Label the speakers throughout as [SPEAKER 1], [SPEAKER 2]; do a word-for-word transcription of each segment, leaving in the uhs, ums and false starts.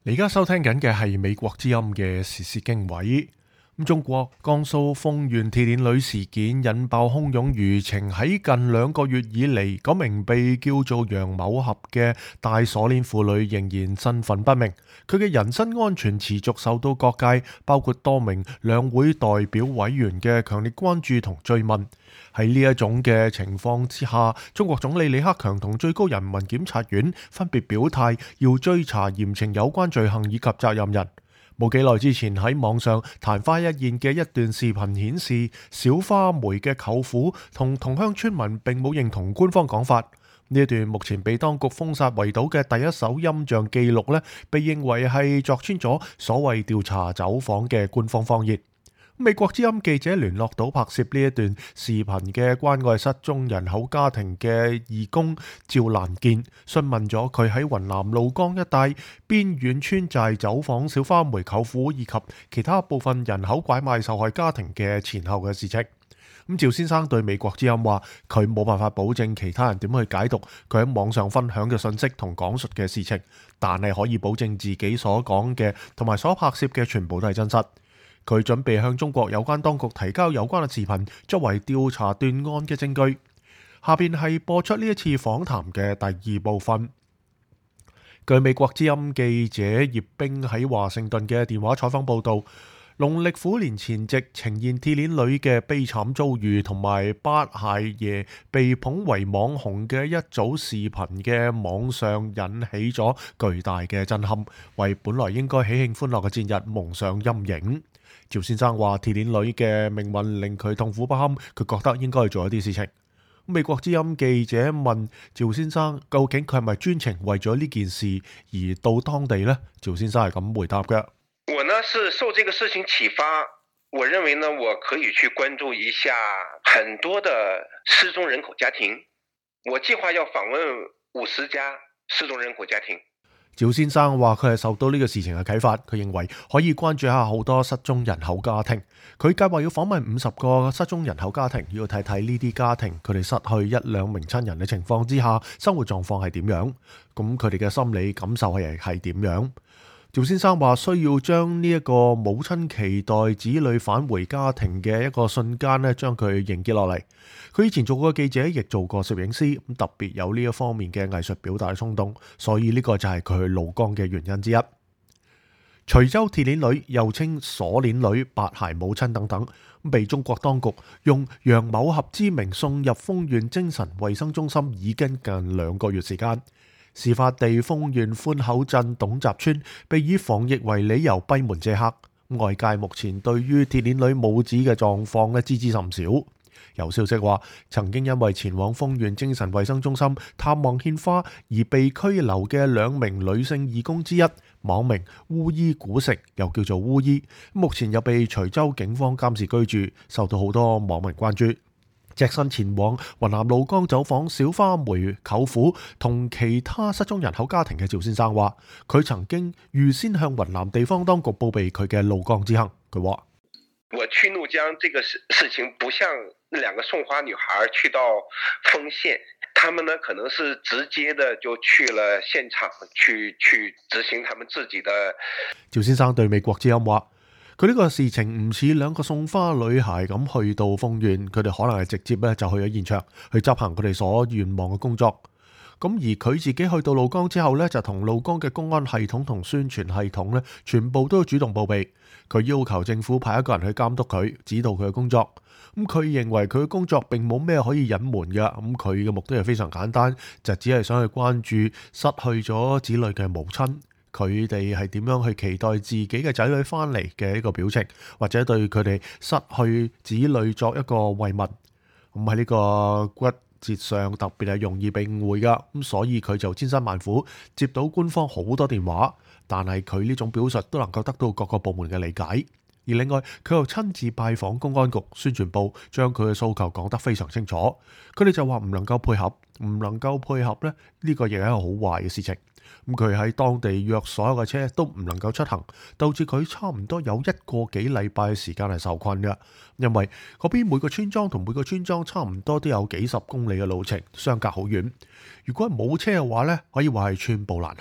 [SPEAKER 1] 你而家收聽緊嘅係美國之音嘅時事經緯。咁中國江蘇豐縣鐵鏈女事件引爆洶湧輿情，喺近兩個月以嚟，嗰名被叫做楊某俠嘅戴鎖鏈婦女仍然身份不明，佢嘅人身安全持續受到各界，包括多名兩會代表委員嘅強烈關注同追問。喺呢一種嘅情況之下，中國總理李克強同最高人民檢察院分別表態，要追查嚴懲有關罪行以及責任人。冇幾耐之前喺網上曇花一現嘅一段視頻顯示，小花梅嘅舅父同同鄉村民並冇認同官方講法。呢一段目前被當局封殺圍堵嘅第一手音像記錄呢，被認為係鑿穿咗所謂調查走訪嘅官方謊言。美國之音記者聯絡到拍攝呢一段視頻嘅關愛失蹤人口家庭嘅義工趙蘭健，詢問咗佢喺雲南怒江一帶邊遠村寨走訪小花梅舅父以及其他部分人口拐賣受害家庭嘅前後嘅事情。咁趙先生對美國之音話，佢冇辦法保證其他人點去解讀佢喺網上分享嘅信息同講述嘅事情，但係可以保證自己所講嘅同埋所拍攝嘅全部都係真實。佢準備向中國有關當局提交有關嘅視頻，作為調查斷案嘅證據。下邊係播出呢一次訪談嘅第二部分。據美國之音記者葉冰喺華盛頓嘅電話採訪報導，農曆虎年前夕呈現鐵鏈女嘅悲慘遭遇，同埋八鞋爺被捧為網紅嘅一組視頻嘅網上引起咗巨大嘅震撼，為本來應該喜慶歡樂嘅戰日蒙上陰影。趙先生話鐵鏈女嘅命運令佢痛苦不堪，佢覺得應該去做一啲事情。美國之音記者問趙先生究竟佢係咪專程為咗呢件事而到當地呢？趙先生係咁回答嘅：
[SPEAKER 2] 我呢是受這個事情啟發，我認為呢我可以去關注一下很多的失蹤人口家庭，我計劃要訪問五十家失蹤人口家庭。
[SPEAKER 1] 趙先生話佢係受到呢個事情嘅啟發，佢認為可以關注下好多失蹤人口家庭。佢計劃要訪問五十個失蹤人口家庭，要睇睇呢啲家庭佢哋失去一兩名親人嘅情況之下，生活狀況係點樣，咁佢哋嘅心理感受係係點樣。趙先生話需要將呢一個母親期待子女返回家庭嘅一個瞬間呢，將佢凝結落嚟。佢以前做過記者，亦做過攝影師，咁特別有呢一方面嘅藝術表達衝動，所以呢個就係佢去怒江嘅原因之一。徐州鐵鏈女又稱鎖鏈女、八鞋母親等等，被中國當局用楊某俠之名送入豐縣精神衛生中心已經近兩個月時間。事發地豐縣寬口鎮董集村被以防疫為理由閉門謝客，外界目前對於鐵鏈女母子嘅狀況咧知之甚少。有消息話，曾經因為前往豐縣精神衛生中心探望獻花而被拘留嘅兩名女性義工之一，網名烏衣古城，又叫做烏衣，目前又被徐州警方監視居住，受到好多網民關注。隻身前往雲南怒江走訪小花梅舅父同其他失蹤人口家庭嘅趙先生話，佢曾經預先向雲南地方當局報備佢嘅怒江之行。佢話：
[SPEAKER 2] 我去怒江這個事事情不像那兩個送花女孩去到豐縣，他們呢可能是直接的就去了現場去去執行他們自己的。
[SPEAKER 1] 趙先生對美國之音話，佢呢個事情唔似兩個送花女孩咁去到豐縣，佢哋可能係直接咧就去咗現場去執行佢哋所願望嘅工作。咁而佢自己去到怒江之後呢，就同怒江嘅公安系統同宣傳系統呢，全部都要主動報備。佢要求政府派一個人去監督佢，指導佢嘅工作。咁佢認為佢嘅工作並冇咩可以隱瞞嘅。咁佢嘅目的係非常簡單，就只係想去關注失去咗子女嘅母親。佢哋係點樣去期待自己嘅仔女翻嚟嘅一個表情，或者對佢哋失去子女作一個慰問。咁喺呢個骨節上特別係容易被誤會噶，咁所以佢就千辛萬苦接到官方好多電話，但係佢呢種表述都能夠得到各個部門嘅理解。而另外佢又親自拜訪公安局、宣傳部，將佢嘅訴求講得非常清楚。佢哋就話唔能夠配合，唔能夠配合咧，呢個亦係一個好壞嘅事情。咁佢喺當地約所有嘅車都唔能夠出行，導致佢差唔多有一個幾禮拜嘅時間係受困嘅。因為嗰邊每個村莊同每個村莊差唔多都有幾十公里嘅路程，相隔好遠。如果冇車嘅話呢，可以話係寸步難行。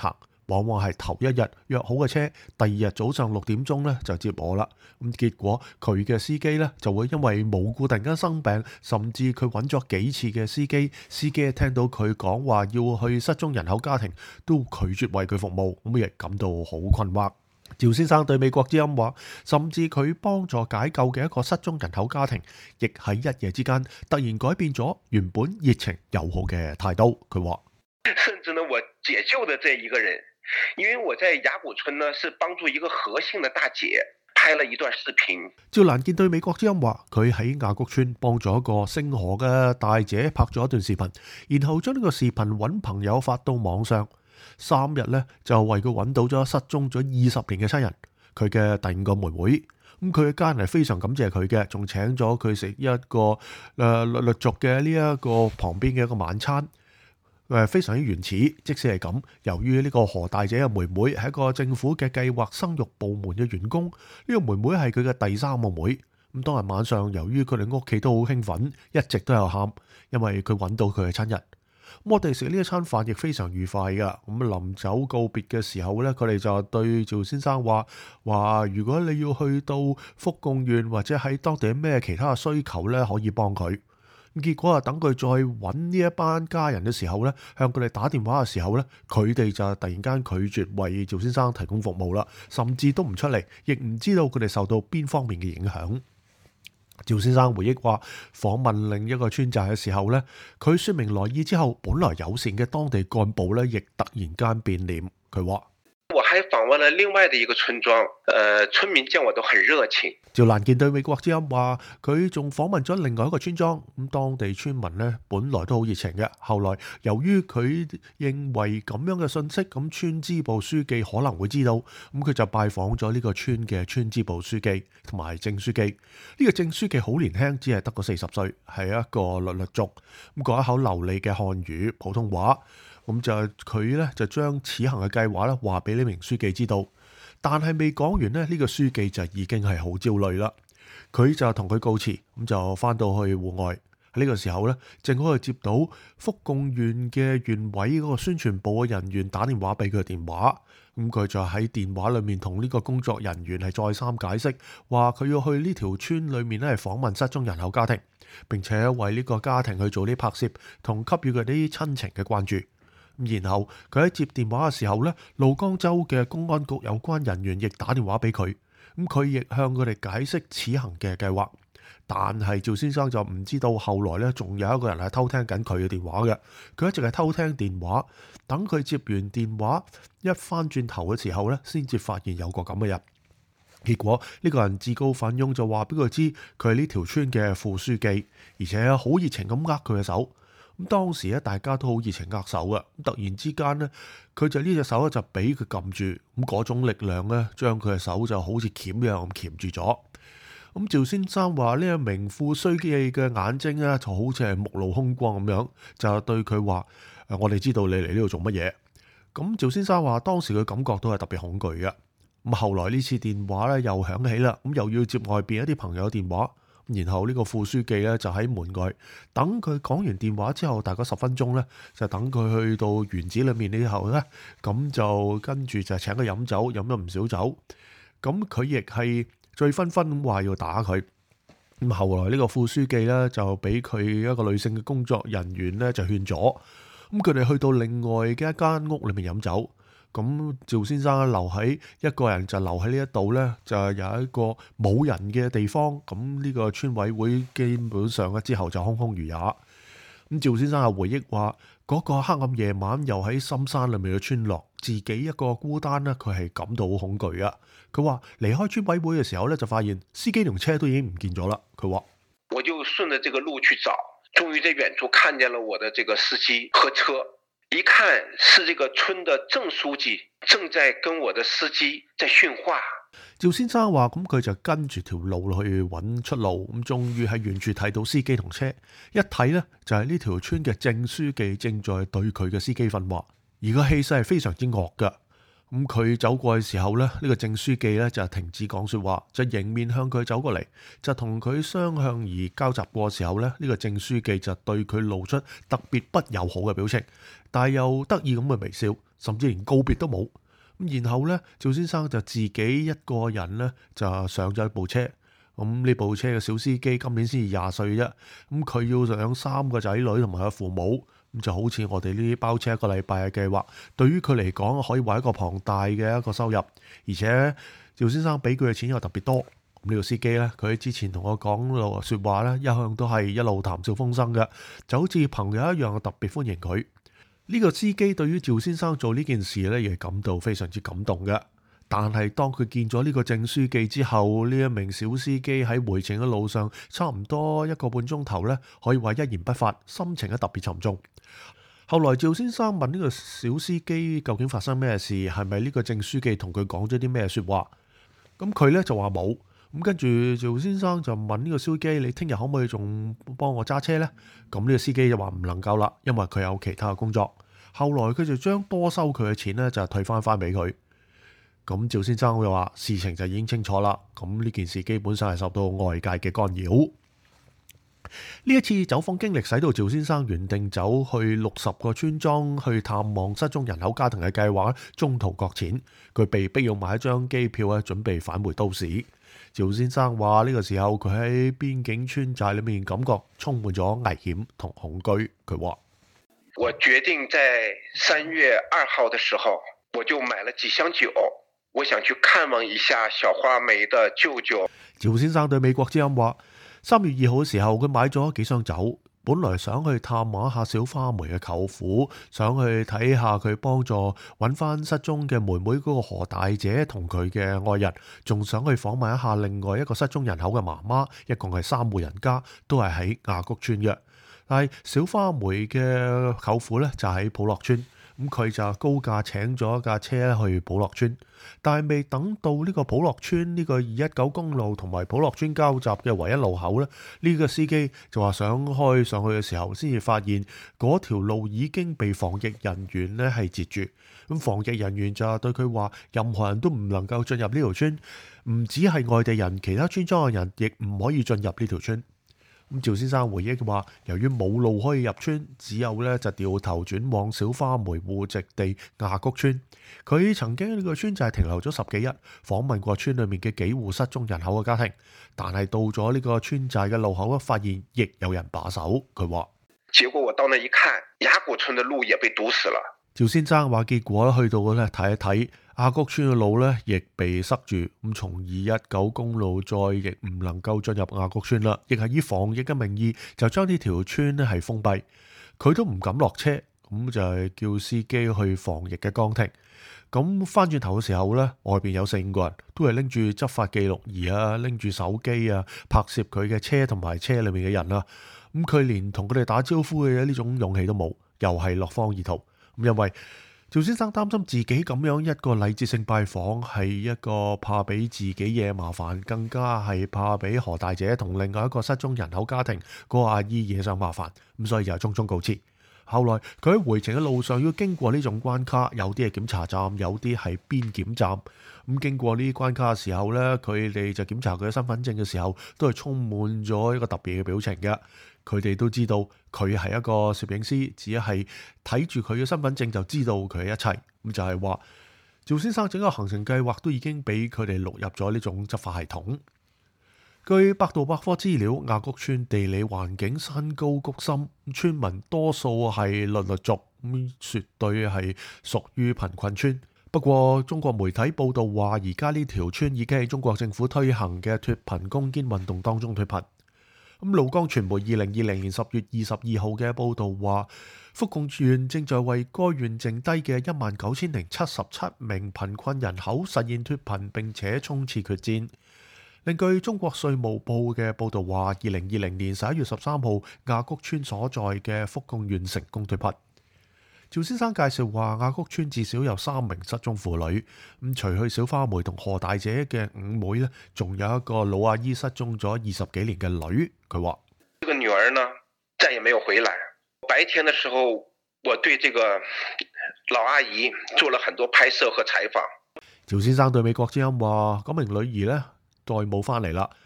[SPEAKER 1] 往往係頭一日約好嘅車，第二日早上六點鐘咧就接我啦。咁結果佢嘅司機咧就會因為無故突然間生病，甚至佢揾咗幾次嘅司機，司機聽到佢講話要去失蹤人口家庭，都拒絕為佢服務，咁亦感到好困惑。趙先生對美國之音話，甚至佢幫助解救嘅一個失蹤人口家庭，亦喺一夜之間突然改變咗原本熱情友好嘅態度。佢話，
[SPEAKER 2] 甚至呢，我解救的這一個人，因為我在雅谷村呢，是幫助一個何姓的大姐拍了一段視頻。
[SPEAKER 1] 趙蘭健對美國之音話，佢喺雅谷村幫咗一個姓何嘅大姐拍咗一段視頻，然後將呢個視頻揾朋友發到網上。三日咧就為佢揾到咗失蹤咗二十年嘅親人，佢嘅第五個妹妹。咁佢嘅家人係非常感謝佢嘅，仲請咗佢食一個誒律律族嘅呢一個旁邊嘅一個晚餐。誒非常之原始，即使係咁，由於呢個何大姐嘅妹妹係一個政府嘅計劃生育部門嘅員工，呢、這個妹妹係佢嘅第三個妹。咁當日晚上，由於佢哋屋企都好興奮，一直都有喊，因為佢揾到佢嘅親人。咁我哋食呢一餐飯亦非常愉快噶。咁臨走告別嘅時候咧，佢哋就對趙先生話：話如果你要去到福貢縣或者喺當地有咩其他嘅需求咧，可以幫佢。咁結果啊，等佢再揾呢一班家人嘅時候咧，向佢哋打電話嘅時候咧，佢哋就突然間拒絕為趙先生提供服務啦，甚至都唔出嚟，亦唔知道佢哋受到邊方面嘅影響。趙先生回憶話，訪問另一個村寨嘅時候呢，佢說明來意之後，本來友善嘅當地幹部呢，亦突然間變臉。佢話：
[SPEAKER 2] 我還訪問了另外的一個村莊，呃，村民見我都很熱情。
[SPEAKER 1] 趙蘭健對美國之音話，佢仲訪問咗另外一個村莊，咁當地村民呢，本來都好熱情嘅，後來由於佢認為咁樣嘅信息，咁村支部書記可能會知道，咁佢就拜訪咗呢個村嘅村支部書記同埋正書記。呢、這個正書記好年輕，只係得個四十歲，係一個律律族，咁講一口流利嘅漢語普通話。咁就佢咧就將此行嘅計劃咧話俾呢名書記知道，但係未講完呢，呢、呢個書記就已經係好焦慮啦。佢就同佢告辭，咁就翻到去戶外。喺呢個時候咧，正好係接到福貢縣嘅縣委嗰個宣傳部嘅人員打電話俾佢嘅電話。咁佢就喺電話裏面同呢個工作人員係再三解釋，話佢要去呢條村裏面咧係訪問失蹤人口家庭，並且為呢個家庭去做啲拍攝，同給予佢啲親情嘅關注。然後佢喺接電話嘅時候咧，怒江州嘅公安局有關人員亦打電話俾佢，咁佢亦向佢哋解釋此行嘅計劃。但係趙先生就唔知道後來咧，仲有一個人係偷聽緊佢嘅電話嘅。佢一直係偷聽電話，等佢接完電話一翻轉頭嘅時候咧，先至發現有個咁嘅人。結果呢個人自告奮勇就話俾佢知，佢係呢條村嘅副書記，而且好熱情咁握佢嘅手。咁當時咧，大家都好熱情握手嘅。咁突然之間咧，佢就呢隻手咧就俾佢撳住，咁嗰種力量咧，將佢嘅手就好似鉗一樣咁鉗住咗。咁趙先生話呢一名副書記嘅眼睛咧，就好似係目露凶光咁樣，就對佢話：誒，我哋知道你嚟呢度做乜嘢。咁趙先生話當時佢感覺都係特別恐懼嘅。咁後來呢次電話咧又響起啦，咁又要接外邊一啲朋友電話。然後呢個副書記咧就喺門外等佢講完電話之後，大概十分鐘咧，就等佢去到園子裏面之後咧，咁就跟住就請佢飲酒，飲咗唔少酒。咁佢亦係醉醺醺咁話要打佢。咁後來呢個副書記咧就俾佢一個女性嘅工作人員咧就勸咗。咁佢哋去到另外嘅一間屋裏面飲酒。咁趙先生留喺一個人就留喺呢一度呢，就有一個冇人嘅地方。咁呢個村委會基本上咧之後就空空如也。咁趙先生又回憶話，嗰個黑暗夜晚又喺深山裏面嘅村落，自己一個孤單呢，佢係感到好恐懼啊。佢話離開村委會嘅時候呢，就發現司機同車都已經唔見咗啦。佢話：
[SPEAKER 2] 我就順着這個路去找，終於在遠處看見了我的這個司機和車。一看是這個村的鄭書記正在跟我的司機在訓話。
[SPEAKER 1] 趙先生話：咁佢就跟住條路去揾出路，咁終於喺遠處睇到司機同車，一睇呢，就係呢條村嘅鄭書記正在對佢嘅司機訓話，而個氣勢係非常之惡噶。咁佢走過嘅時候呢，呢、呢個鄭書記呢就停止講說話，就迎面向佢走過嚟，就同佢雙向而交集過嘅時候呢，呢、呢個鄭書記就對佢露出特別不友好嘅表情，但係又得意咁嘅微笑， 甚至連告別都冇。咁然後呢，趙先生就自己一個人呢，就上咗一部車。咁呢部車嘅小司機今年先至廿歲啫。咁佢要養三個仔女同埋佢父母，咁就好似我哋呢啲包車一個禮拜嘅計劃，對於佢嚟講可以話一個龐大嘅一個收入。而且趙先生俾佢嘅錢又特別多。咁呢個司機呢，佢之前同我講落説話呢，一向都係一路談笑風生嘅，就好似朋友一樣特別歡迎佢。呢個司機對於趙先生做呢件事呢，亦感到非常之感動嘅。但係當佢見咗呢個鄭書記之後，呢一名小司機喺回程嘅路上，差唔多一個半鐘頭呢，可以話一言不發，心情咧特別沉重。後來趙先生問呢個小司機究竟發生咩事，係咪呢個鄭書記同佢講咗啲咩説話？咁佢呢就話冇。咁跟住趙先生就問呢個司機：你聽日可唔可以仲幫我揸車呢？咁呢個司機就話唔能夠啦，因為佢有其他嘅工作。後來佢就將多收佢嘅錢呢，就退翻翻俾佢。咁趙先生就話事情就已經清楚啦。咁呢件事基本上係受到外界嘅干擾。呢一次走訪經歷使到趙先生原定走去六十個村莊去探望失蹤人口家庭嘅計劃中途擱淺，佢被逼要買一張機票咧，準備返回都市。趙先生話呢個時候佢喺邊境村寨裏面感覺充滿咗危險同恐懼。佢話：
[SPEAKER 2] 我決定在三月二號的時候，我就買了幾箱酒，我想去看望一下小花梅的舅舅。
[SPEAKER 1] 趙先生對美國之音話：三月二號嘅時候，佢買咗幾箱酒，本來想去探望一下小花梅嘅舅父，想去睇下佢幫助揾翻失蹤嘅妹妹嗰個何大姐同佢嘅愛人，仲想去訪問一下另外一個失蹤人口嘅媽媽，一共係三戶人家，都係喺亞谷村嘅。但係小花梅嘅舅父呢，就喺普樂村。咁佢就高價請咗一架車去普樂村，但係未等到呢個普樂村呢個二一九公路同埋普樂村交集嘅唯一路口呢，呢個司機就話想開上去嘅時候，先至發現嗰條路已經被防疫人員呢係截住。咁防疫人員就對佢話，任何人都唔能夠進入呢條村，唔止係外地人，其他村莊嘅人亦唔可以進入呢條村。咁趙先生回憶話，由於冇路可以入村，只有咧就掉頭轉往小花梅戶籍地亞谷村。佢曾經喺呢個村就係停留咗十幾日，訪問過村裏面嘅幾戶失蹤人口嘅家庭，但係到咗呢個村寨嘅路口咧，發現亦有人把守。佢話：
[SPEAKER 2] 結果我到那一看，亞谷村的路也被堵死了。趙
[SPEAKER 1] 先生話：結果去到咧睇一睇。亞谷村嘅路呢亦被塞住，咁從二一九公路再亦唔能夠進入亞谷村啦，亦係以防疫嘅名義就將呢條村呢係封閉，佢都唔敢落車，咁就係叫司機去防疫嘅崗亭。咁翻轉頭嘅時候呢，外邊有四五個人都係拎住執法記錄儀啊，拎住手機啊，拍攝佢嘅車同埋車裏面嘅人啊，咁佢連同佢哋打招呼嘅呢種勇氣都冇，又係落荒而逃。咁因為趙先生擔心自己咁樣一個禮節性拜訪係一個怕俾自己惹麻煩，更加係怕俾何大姐同另外一個失蹤人口家庭嗰個阿姨惹上麻煩，咁所以就匆匆告辭。後來佢喺回程嘅路上要經過呢種關卡，有啲係檢查站，有啲係邊檢站。咁經過呢啲關卡嘅時候呢，佢哋就檢查佢嘅身份證嘅時候，都係充滿咗一個特別嘅表情嘅。佢哋都知道佢係一個攝影師，只係睇住佢嘅身份證就知道佢嘅一切。咁就係話，趙先生整個行程計劃都已經俾佢哋錄入咗呢種執法系統。據百度百科資料，亞谷村地理環境山高谷深，村民多數係傈傈族，咁絕對係屬於貧困村。不過中國媒體報道話，而家呢條村已經喺中國政府推行嘅脫貧攻堅運動當中脫貧。咁鷺江傳媒二零二零年十月二十二號嘅報道話，福貢縣正在為該縣剩低嘅一萬九千零七十七名貧困人口實現脫貧，並且衝刺決戰。另據中國稅務部嘅報道話，二零二零年十一月十三號，亞谷村所在嘅福貢縣成功脫貧。趙先生介紹話，亞谷村至少有三名失蹤婦女，咁除去小花梅同何大姐嘅五妹呢，仲有一個老阿姨失蹤咗二十幾年嘅女。佢話：
[SPEAKER 2] 這個女兒呢，再也沒有回來。白天的時候，我對這個老阿姨做了很多拍攝和採訪。
[SPEAKER 1] 趙先生對美國之音話：嗰名女兒呢，再冇翻嚟啦。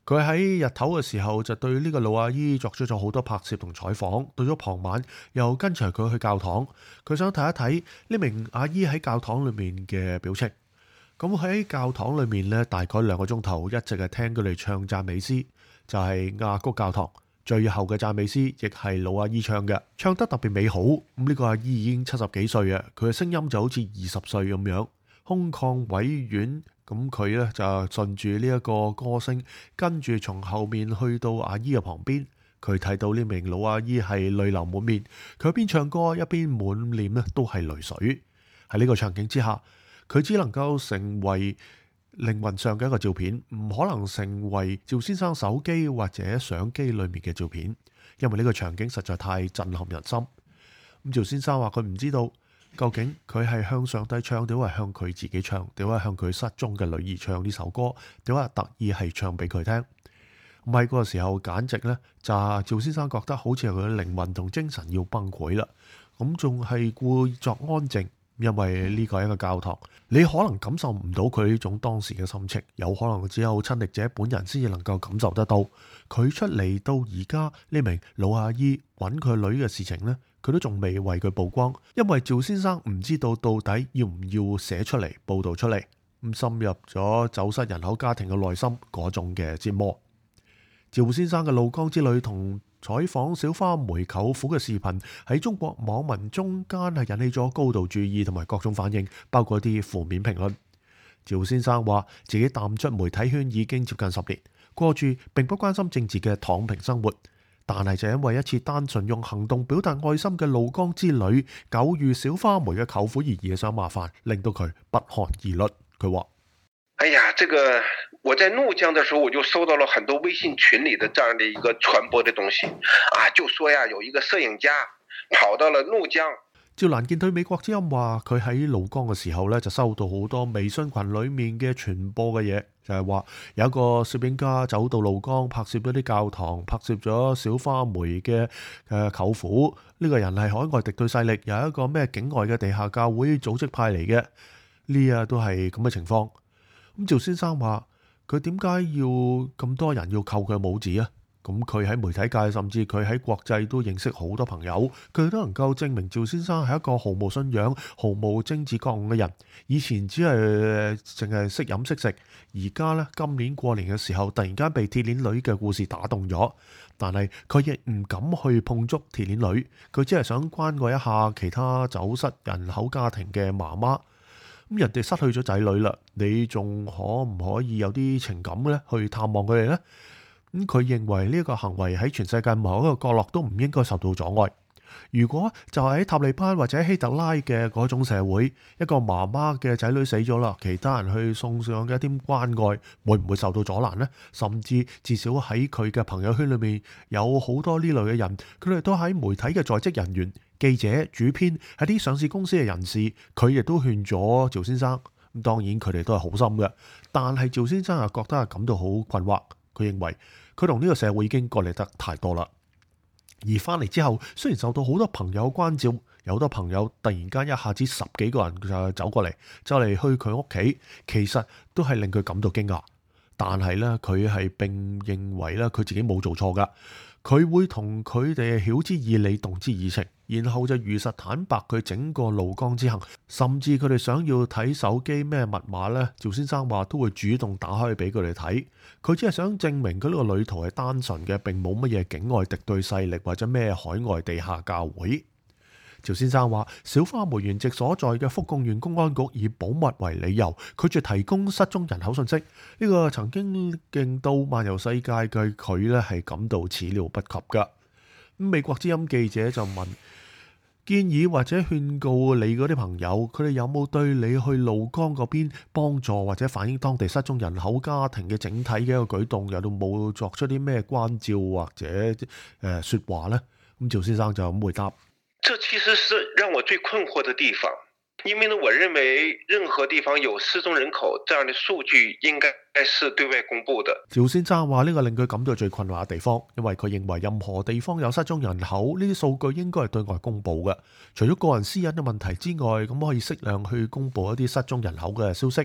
[SPEAKER 1] 佢喺日頭嘅時候就對呢個老阿姨作出咗好多拍攝同採訪，到咗傍晚又跟隨佢去教堂，佢想睇一睇呢名阿姨喺教堂裏面嘅表情。咁喺教堂裏面呢，大概兩個鐘頭一直係聽佢哋唱讚美詩，就係亞谷教堂最後嘅讚美詩，亦係老阿姨唱嘅，唱得特別美好。咁、這、呢個阿姨已經七十幾歲啊，佢嘅聲音就好似二十歲咁樣，空曠委婉。咁佢呢就順住呢一個歌聲，跟住從後面去到阿姨嘅旁邊，佢睇到呢名老阿姨係淚流滿面，佢一邊唱歌一邊滿臉呢都係淚水。喺呢個場景之下，佢只能夠成為靈魂上嘅一個照片，唔可能成為趙先生手機或者相機裏面嘅照片，因為呢個場景實在太震撼人心。咁趙先生話佢唔知道究竟佢係向上帝唱，定係向佢自己唱，定係向佢失蹤嘅女兒唱呢首歌，定係特意係唱俾佢聽。咁喺嗰個時候，簡直呢，就趙先生覺得好似係佢嘅靈魂同精神要崩潰啦。咁仲係故作安靜，因為呢個係一個教堂，你可能感受唔到佢呢種當時嘅心情，有可能只有親歷者本人先至能夠感受得到。佢出嚟到而家呢名老阿姨揾佢女嘅事情呢，佢都仲未為佢曝光，因為趙先生唔知道到底要唔要寫出嚟報導出嚟，咁深入咗走失人口家庭嘅內心嗰種嘅折磨。趙先生嘅怒江之旅同採訪小花梅舅父嘅視頻喺中國網民中間係引起咗高度注意同埋各種反應，包括啲負面評論。趙先生話自己淡出媒體圈已經接近十年，過住並不關心政治嘅躺平生活，但係就因為一次單純用行動表達愛心嘅怒江之旅，久遇小花梅嘅舅父而惹上麻煩，令到佢不寒而栗。佢話：
[SPEAKER 2] 哎呀，這個我在怒江的時候，我就收到了很多微信群裏的這樣的一個傳播的東西啊，就說呀，有一個攝影家跑到了怒江。
[SPEAKER 1] 趙蘭健對美國之音話，佢喺怒江嘅時候呢，就收到好多微信群裏面嘅傳播嘅嘢，就係話有一個攝影家走到怒江拍攝咗啲教堂，拍攝咗小花梅嘅誒舅父。呢個人係海外敵對勢力，有一個咩境外嘅地下教會組織派嚟嘅，呢啊都係咁嘅情況。咁趙先生話佢點解要咁多人要扣佢帽子啊？咁佢喺媒體界，甚至佢喺國際都認識好多朋友，佢都能夠證明趙先生係一個毫無信仰、毫無政治覺悟嘅人。以前只係淨係識飲識食，而家呢，今年過年嘅時候，突然間被鐵鏈女嘅故事打動咗，但係佢亦唔敢去碰觸鐵鏈女，佢只係想關愛一下其他走失人口家庭嘅媽媽。咁人哋失去咗仔女啦，你仲可唔可以有啲情感咧去探望佢哋呢？咁佢認為呢一個行為喺全世界某一個角落都唔應該受到阻礙。如果就係喺塔利班或者希特拉嘅嗰種社會，一個媽媽嘅仔女死咗啦，其他人去送上嘅一啲關愛，會唔會受到阻攔呢？甚至至少喺佢嘅朋友圈裏面有好多呢類嘅人，佢哋都喺媒體嘅在職人員、記者、主編，係啲上市公司嘅人士，佢亦都勸咗趙先生。咁當然佢哋都係好心嘅，但係趙先生又覺得係感到好困惑。佢認為佢同呢個社會已經割離得太多啦。而翻嚟之後，雖然受到好多朋友關照，有好多朋友突然間一下子十幾個人就走過嚟，就嚟去佢屋企，其實都係令佢感到驚訝。但係呢，佢係並認為咧，佢自己冇做錯噶。佢會同佢哋曉之以理，動之以情，然後就如實坦白佢整個怒江之行，甚至佢哋想要睇手機咩密碼呢，趙先生話都會主動打開俾佢哋睇。佢只係想證明佢呢個旅途係單純嘅，並冇乜嘢境外敵對勢力或者咩海外地下教會。趙先生話：小花梅原籍所在嘅福貢縣公安局以保密為理由，拒絕提供失蹤人口信息。呢、這個曾經令到漫遊世界嘅佢呢係感到始料不及噶。美國之音記者就問：建議或者勸告你嗰啲朋友，佢哋有冇對你去怒江嗰邊幫助或者反映當地失蹤人口家庭嘅整體嘅一個舉動，有冇作出啲咩關照或者誒、呃、說話呢？咁趙先生就咁回答。
[SPEAKER 2] 這其實是讓我最困惑的地方，因為呢，我認為任何地方有失蹤人口這樣的數據，應該是對外公布的。
[SPEAKER 1] 趙先生話呢個令佢感到最困惑嘅地方，因為佢認為任何地方有失蹤人口，呢啲數據應該係對外公布嘅。除咗個人私隱嘅問題之外，咁可以適量去公布一啲失蹤人口嘅消息。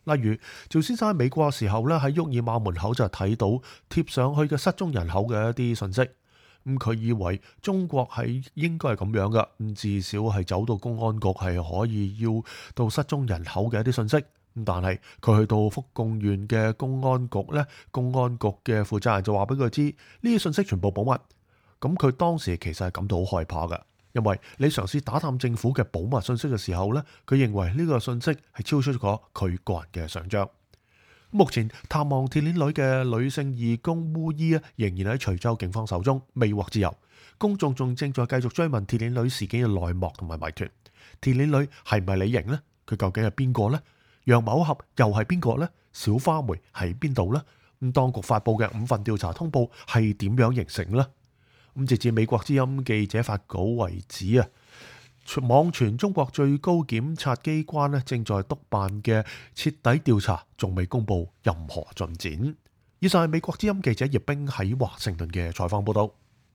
[SPEAKER 1] 例如趙先生喺美國嘅時候咧，喺沃爾瑪門口就睇到貼上去嘅失蹤人口嘅一啲信息。咁佢以為中國係應該係咁樣嘅，咁至少係走到公安局係可以要到失蹤人口嘅一啲信息。咁但係佢去到福貢縣嘅公安局咧，公安局嘅負責人就話俾佢知，呢啲信息全部保密。咁佢當時其實係感到好害怕嘅，因為你嘗試打探政府嘅保密信息嘅時候咧，佢認為呢個信息係超出咗佢個人嘅想象。目前探望鐵鏈女嘅女性義工烏伊啊，仍然喺徐州警方手中，未獲自由。公眾仲正在繼續追問鐵鏈女事件嘅內幕同埋謎團。鐵鏈女係咪李瑩呢？佢究竟係邊個呢？楊某俠又係邊個呢？小花梅喺邊度呢？咁當局發布嘅五份調查通報係點樣形成呢？咁直至美國之音記者發稿為止啊，網傳中國最高檢察機關咧正在督辦嘅徹底調查，仲未公布任何進展。以上係美國之音記者葉冰喺華盛頓嘅採訪報道。